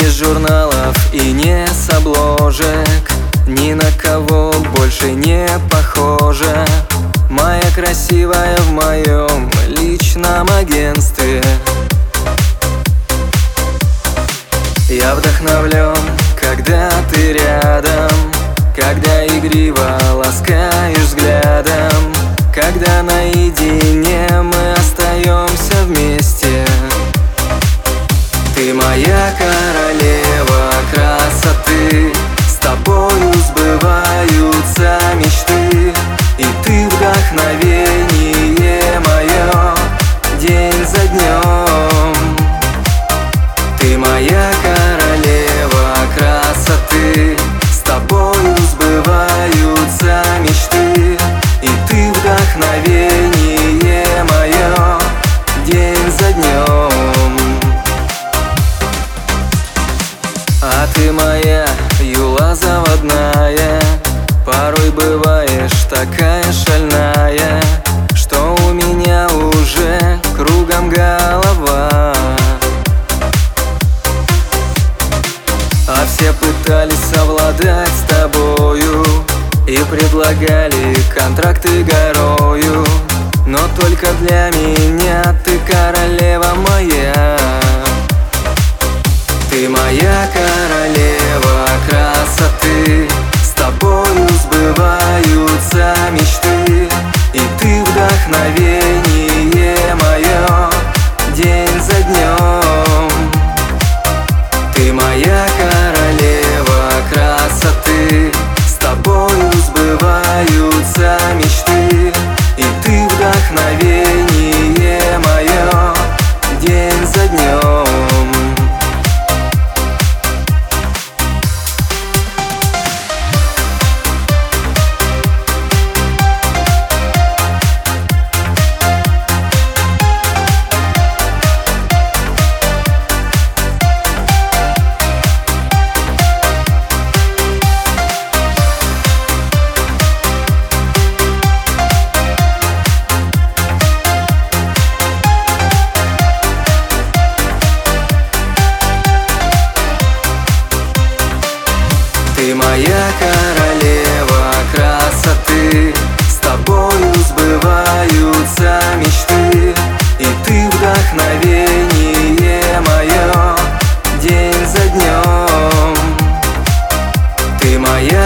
без журналов и не с обложек, ни на кого больше не похожа. Моя красивая в моем личном агентстве. Я вдохновлен, когда ты рядом, когда игриво ласкаешь взглядом, когда наедине мы остаемся вместе. Ты моя королева красоты, с тобою сбываются мечты, и ты вдохновение мое день за днем. Ты моя королева красоты, с тобою сбываются мечты, и ты вдохновение мое день за днем. А ты моя юла заводная, порой бываешь такая шальная, что у меня уже кругом голова. А все пытались совладать с тобою и предлагали контракты горою, но только для меня ты королева моя. Ты моя королева красоты, с тобою сбываются мечты, и ты вдохновение мое день за днем. Ты моя королева красоты, с тобою сбываются мечты, и ты вдохновение мое день за днем. Ты моя королева красоты, с тобою сбываются мечты, и ты вдохновение мое день за днем. Ты моя